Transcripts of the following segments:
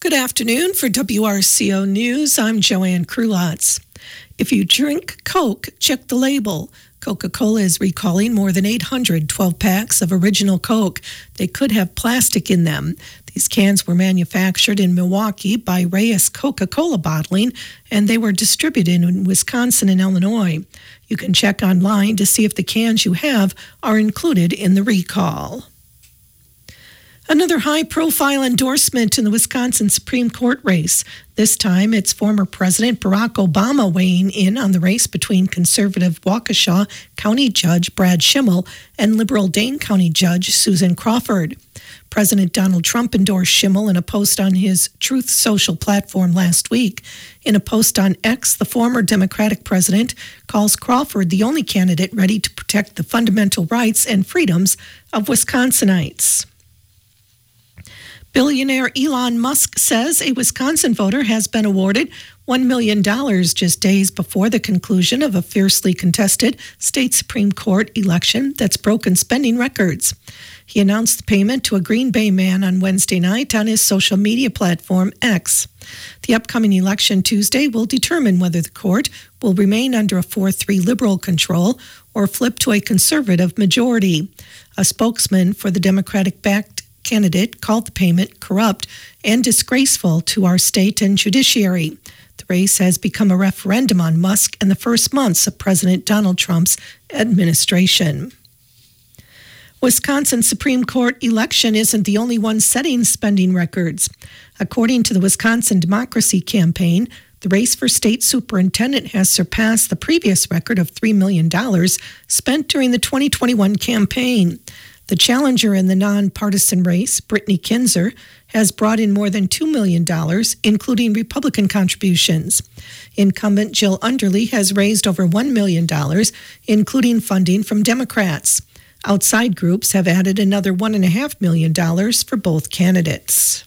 Good afternoon. For WRCO News, I'm Joanne Krulotz. If you drink Coke, check the label. Coca-Cola is recalling more than 812 packs of original Coke. They could have plastic in them. These cans were manufactured in Milwaukee by Reyes Coca-Cola Bottling, and they were distributed in Wisconsin and Illinois. You can check online to see if the cans you have are included in the recall. Another high-profile endorsement in the Wisconsin Supreme Court race. This time, it's former President Barack Obama weighing in on the race between conservative Waukesha County Judge Brad Schimmel and liberal Dane County Judge Susan Crawford. President Donald Trump endorsed Schimmel in a post on his Truth Social platform last week. In a post on X, the former Democratic president calls Crawford the only candidate ready to protect the fundamental rights and freedoms of Wisconsinites. Billionaire Elon Musk says a Wisconsin voter has been awarded $1 million just days before the conclusion of a fiercely contested state Supreme Court election that's broken spending records. He announced the payment to a Green Bay man on Wednesday night on his social media platform X. The upcoming election Tuesday will determine whether the court will remain under a 4-3 liberal control or flip to a conservative majority. A spokesman for the Democratic-backed candidate called the payment corrupt and disgraceful to our state and judiciary. The race has become a referendum on Musk in the first months of President Donald Trump's administration. Wisconsin Supreme Court election isn't the only one setting spending records. According to the Wisconsin Democracy Campaign, the race for state superintendent has surpassed the previous record of $3 million spent during the 2021 campaign. The challenger in the nonpartisan race, Brittany Kinzer, has brought in more than $2 million, including Republican contributions. Incumbent Jill Underly has raised over $1 million, including funding from Democrats. Outside groups have added another $1.5 million for both candidates.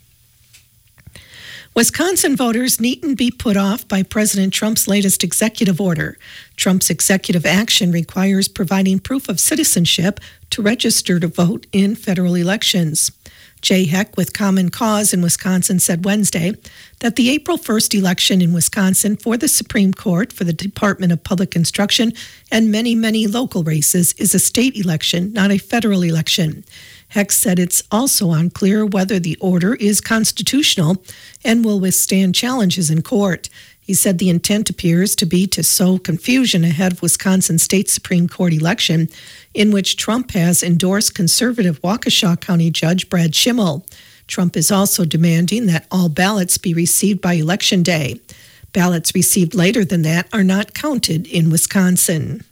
Wisconsin voters needn't be put off by President Trump's latest executive order. Trump's executive action requires providing proof of citizenship to register to vote in federal elections. Jay Heck with Common Cause in Wisconsin said Wednesday that the April 1st election in Wisconsin for the Supreme Court, for the Department of Public Instruction, and many, many local races is a state election, not a federal election. Heck said it's also unclear whether the order is constitutional and will withstand challenges in court. He said the intent appears to be to sow confusion ahead of Wisconsin State Supreme Court election, in which Trump has endorsed conservative Waukesha County Judge Brad Schimmel. Trump is also demanding that all ballots be received by Election Day. Ballots received later than that are not counted in Wisconsin.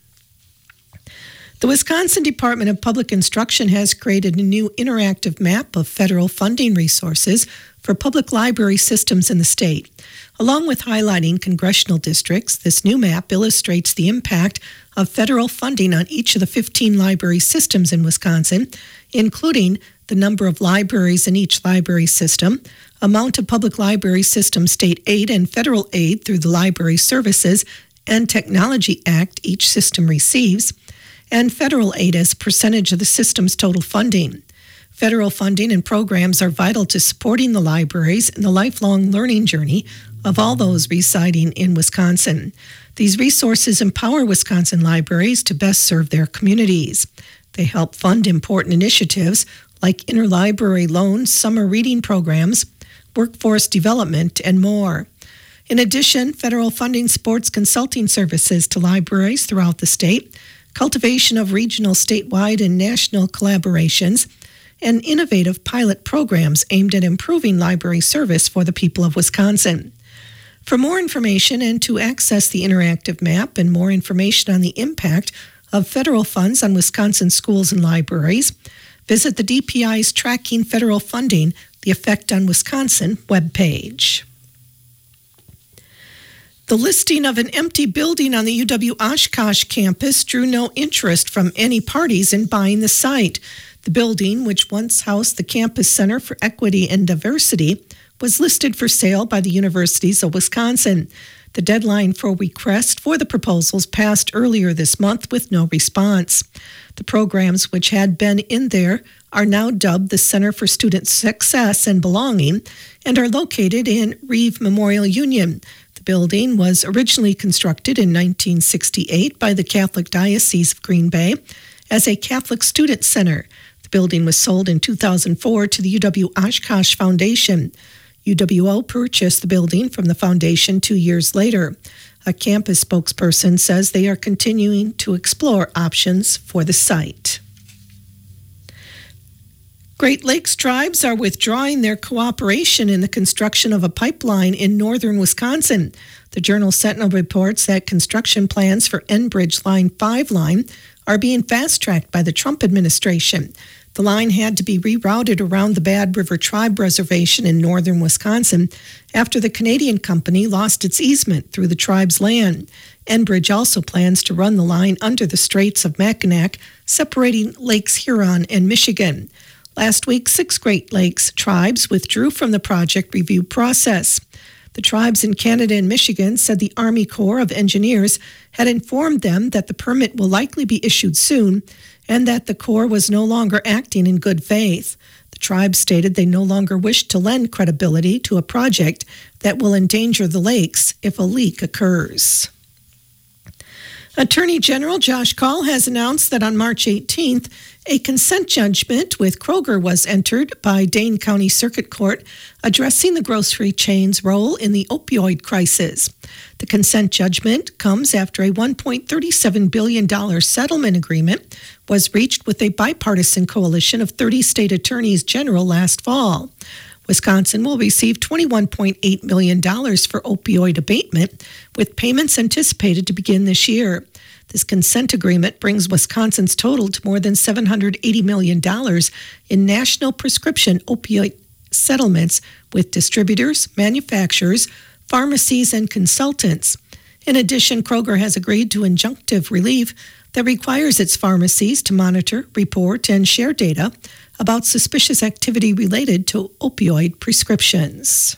The Wisconsin Department of Public Instruction has created a new interactive map of federal funding resources for public library systems in the state. Along with highlighting congressional districts, this new map illustrates the impact of federal funding on each of the 15 library systems in Wisconsin, including the number of libraries in each library system, amount of public library system state aid and federal aid through the Library Services and Technology Act each system receives, and federal aid as a percentage of the system's total funding. Federal funding and programs are vital to supporting the libraries and the lifelong learning journey of all those residing in Wisconsin. These resources empower Wisconsin libraries to best serve their communities. They help fund important initiatives like interlibrary loans, summer reading programs, workforce development, and more. In addition, federal funding supports consulting services to libraries throughout the state, cultivation of regional, statewide, and national collaborations, and innovative pilot programs aimed at improving library service for the people of Wisconsin. For more information and to access the interactive map and more information on the impact of federal funds on Wisconsin schools and libraries, visit the DPI's Tracking Federal Funding, the Effect on Wisconsin webpage. The listing of an empty building on the UW Oshkosh campus drew no interest from any parties in buying the site. The building, which once housed the Campus Center for Equity and Diversity, was listed for sale by the Universities of Wisconsin. The deadline for request for the proposals passed earlier this month with no response. The programs which had been in there are now dubbed the Center for Student Success and Belonging and are located in Reeve Memorial Union. The building was originally constructed in 1968 by the Catholic Diocese of Green Bay as a Catholic student center. The building was sold in 2004 to the UW-Oshkosh Foundation. UWO purchased the building from the foundation 2 years later. A campus spokesperson says they are continuing to explore options for the site. Great Lakes tribes are withdrawing their cooperation in the construction of a pipeline in northern Wisconsin. The Journal Sentinel reports that construction plans for Enbridge Line 5 line are being fast-tracked by the Trump administration. The line had to be rerouted around the Bad River Tribe Reservation in northern Wisconsin after the Canadian company lost its easement through the tribe's land. Enbridge also plans to run the line under the Straits of Mackinac, separating Lakes Huron and Michigan. Last week, 6 Great Lakes tribes withdrew from the project review process. The tribes in Canada and Michigan said the Army Corps of Engineers had informed them that the permit will likely be issued soon and that the Corps was no longer acting in good faith. The tribes stated they no longer wished to lend credibility to a project that will endanger the lakes if a leak occurs. Attorney General Josh Kaul has announced that on March 18th, a consent judgment with Kroger was entered by Dane County Circuit Court addressing the grocery chain's role in the opioid crisis. The consent judgment comes after a $1.37 billion settlement agreement was reached with a bipartisan coalition of 30 state attorneys general last fall. Wisconsin will receive $21.8 million for opioid abatement, with payments anticipated to begin this year. This consent agreement brings Wisconsin's total to more than $780 million in national prescription opioid settlements with distributors, manufacturers, pharmacies, and consultants. In addition, Kroger has agreed to injunctive relief that requires its pharmacies to monitor, report, and share data about suspicious activity related to opioid prescriptions.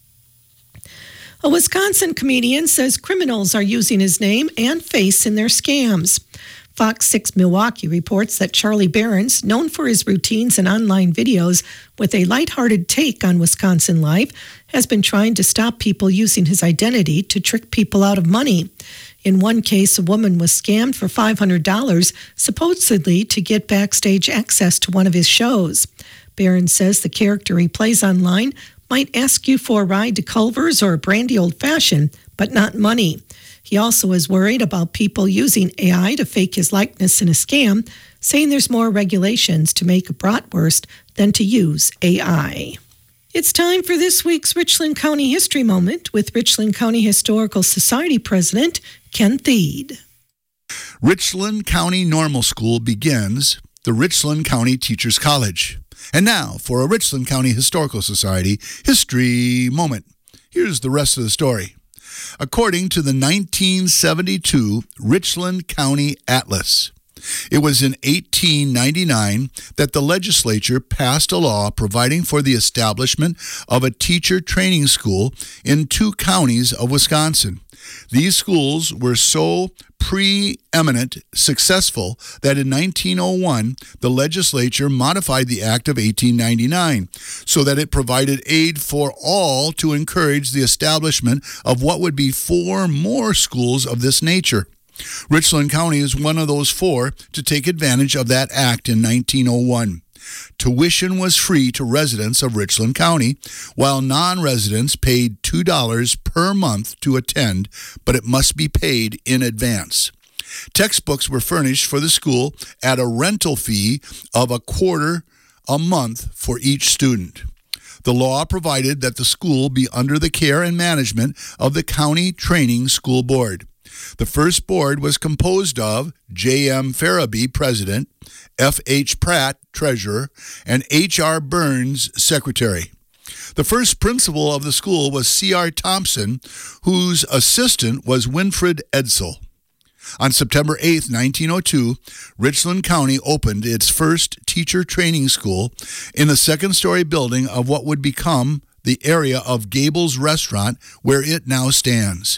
A Wisconsin comedian says criminals are using his name and face in their scams. Fox 6 Milwaukee reports that Charlie Behrens, known for his routines and online videos with a lighthearted take on Wisconsin life, has been trying to stop people using his identity to trick people out of money. In one case, a woman was scammed for $500, supposedly to get backstage access to one of his shows. Behrens says the character he plays online might ask you for a ride to Culver's or a brandy old-fashioned, but not money. He also is worried about people using AI to fake his likeness in a scam, saying there's more regulations to make a bratwurst than to use AI. It's time for this week's Richland County History Moment with Richland County Historical Society President Ken Thiede. Richland County Normal School begins the Richland County Teachers College. And now for a Richland County Historical Society History Moment. Here's the rest of the story. According to the 1972 Richland County Atlas, it was in 1899 that the legislature passed a law providing for the establishment of a teacher training school in 2 counties of Wisconsin. These schools were so preeminent successful that in 1901, the legislature modified the Act of 1899 so that it provided aid for all to encourage the establishment of what would be 4 more schools of this nature. Richland County is one of those 4 to take advantage of that act in 1901. Tuition was free to residents of Richland County, while non-residents paid $2 per month to attend, but it must be paid in advance. Textbooks were furnished for the school at a rental fee of $0.25 a month for each student. The law provided that the school be under the care and management of the County Training School Board. The first board was composed of J.M. Farabee, President, F.H. Pratt, Treasurer, and H.R. Burns, Secretary. The first principal of the school was C.R. Thompson, whose assistant was Winfred Edsel. On September 8, 1902, Richland County opened its first teacher training school in the second-story building of what would become the area of Gables Restaurant, where it now stands.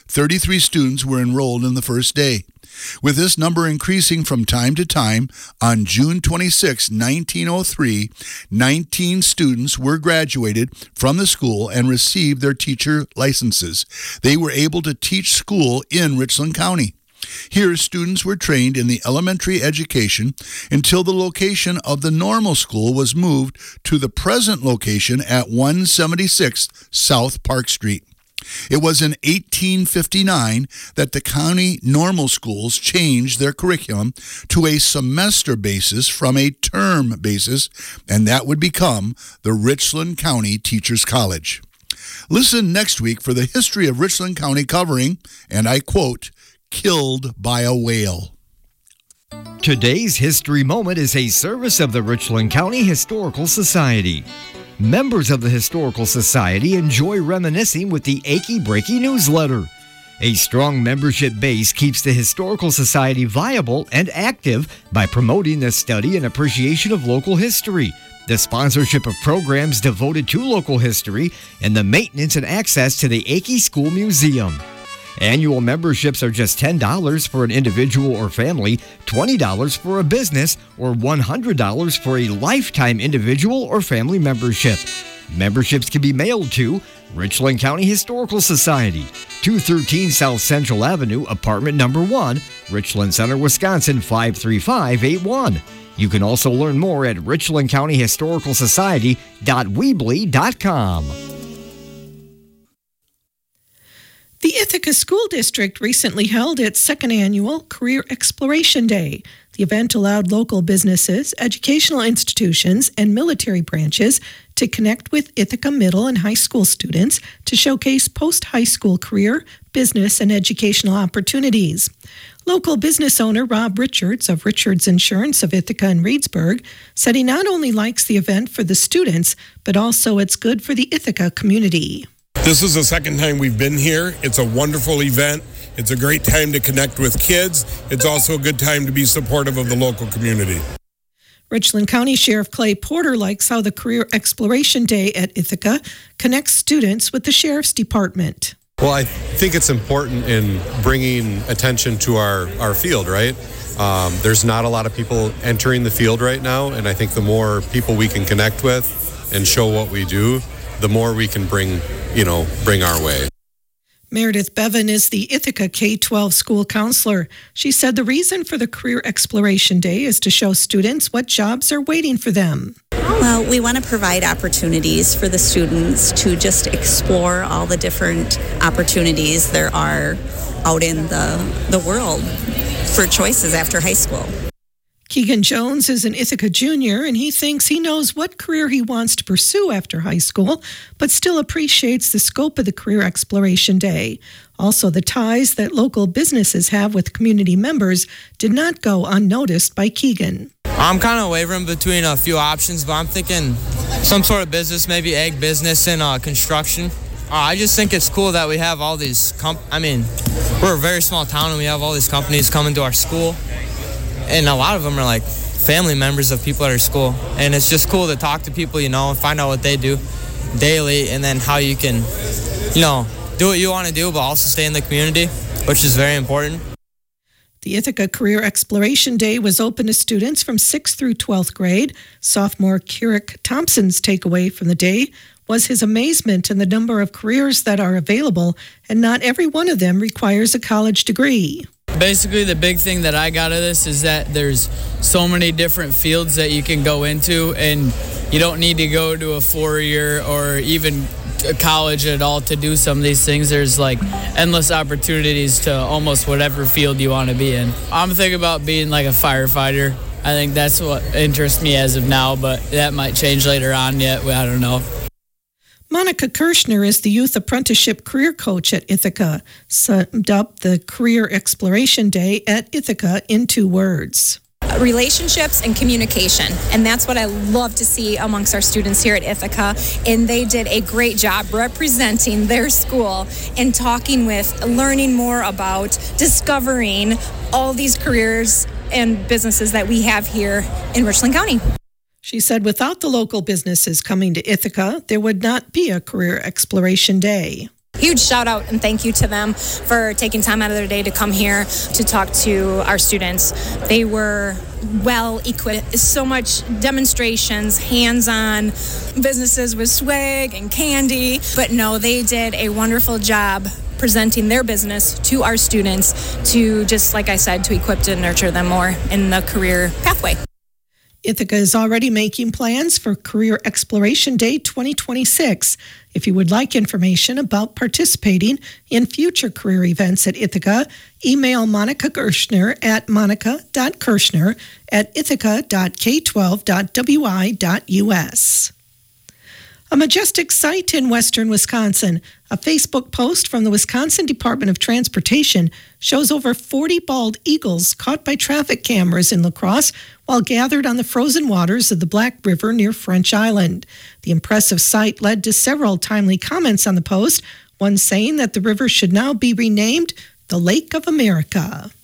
33 students were enrolled in the first day. With this number increasing from time to time, on June 26, 1903, 19 students were graduated from the school and received their teacher licenses. They were able to teach school in Richland County. Here, students were trained in the elementary education until the location of the normal school was moved to the present location at 176 South Park Street. It was in 1859 that the county normal schools changed their curriculum to a semester basis from a term basis, and that would become the Richland County Teachers College. Listen next week for the history of Richland County covering, and I quote, "Killed by a whale." Today's History Moment is a service of the Richland County Historical Society. Members of the Historical Society enjoy reminiscing with the Achy Breaky newsletter. A strong membership base keeps the Historical Society viable and active by promoting the study and appreciation of local history, the sponsorship of programs devoted to local history, and the maintenance and access to the Achy School Museum. Annual memberships are just $10 for an individual or family, $20 for a business, or $100 for a lifetime individual or family membership. Memberships can be mailed to Richland County Historical Society, 213 South Central Avenue, apartment number 1, Richland Center, Wisconsin, 53581. You can also learn more at richlandcountyhistoricalsociety.weebly.com. The Ithaca School District recently held its second annual Career Exploration Day. The event allowed local businesses, educational institutions, and military branches to connect with Ithaca middle and high school students to showcase post-high school career, business, and educational opportunities. Local business owner Rob Richards of Richards Insurance of Ithaca and Reedsburg said he not only likes the event for the students, but also it's good for the Ithaca community. This is the second time we've been here. It's a wonderful event. It's a great time to connect with kids. It's also a good time to be supportive of the local community. Richland County Sheriff Clay Porter likes how the Career Exploration Day at Ithaca connects students with the Sheriff's Department. Well, I think it's important in bringing attention to our field, right? There's not a lot of people entering the field right now, and I think the more people we can connect with and show what we do, the more we can bring our way. Meredith Bevan is the Ithaca K-12 school counselor. She said the reason for the Career Exploration Day is to show students what jobs are waiting for them. Well, we want to provide opportunities for the students to just explore all the different opportunities there are out in the world for choices after high school. Keegan Jones is an Ithaca junior, and he thinks he knows what career he wants to pursue after high school, but still appreciates the scope of the Career Exploration Day. Also, the ties that local businesses have with community members did not go unnoticed by Keegan. I'm kind of wavering between a few options, but I'm thinking some sort of business, maybe egg business and construction. I just think it's cool that we have all these we're a very small town and we have all these companies coming to our school. And a lot of them are like family members of people at our school. And it's just cool to talk to people, and find out what they do daily, and then how you can, do what you want to do, but also stay in the community, which is very important. The Ithaca Career Exploration Day was open to students from 6th through 12th grade. Sophomore Kirik Thompson's takeaway from the day was his amazement in the number of careers that are available, and not every one of them requires a college degree. Basically, the big thing that I got out of this is that there's so many different fields that you can go into, and you don't need to go to a 4-year or even a college at all to do some of these things. There's endless opportunities to almost whatever field you want to be in. I'm thinking about being like a firefighter. I think that's what interests me as of now, but that might change later on yet. I don't know. Monica Kirshner is the Youth Apprenticeship Career Coach at Ithaca, summed up the Career Exploration Day at Ithaca in 2 words. Relationships and communication, and that's what I love to see amongst our students here at Ithaca, and they did a great job representing their school and learning more about discovering all these careers and businesses that we have here in Richland County. She said without the local businesses coming to Ithaca, there would not be a Career Exploration Day. huge shout out and thank you to them for taking time out of their day to come here to talk to our students. They were well equipped. So much demonstrations, hands-on, businesses with swag and candy. But no, they did a wonderful job presenting their business to our students to, just like I said, to equip and nurture them more in the career pathway. Ithaca is already making plans for Career Exploration Day 2026. If you would like information about participating in future career events at Ithaca, email Monica Kirschner at monica.kirschner@ithaca.k12.wi.us. A majestic sight in western Wisconsin. A Facebook post from the Wisconsin Department of Transportation shows over 40 bald eagles caught by traffic cameras in La Crosse while gathered on the frozen waters of the Black River near French Island. The impressive sight led to several timely comments on the post, one saying that the river should now be renamed the Lake of America.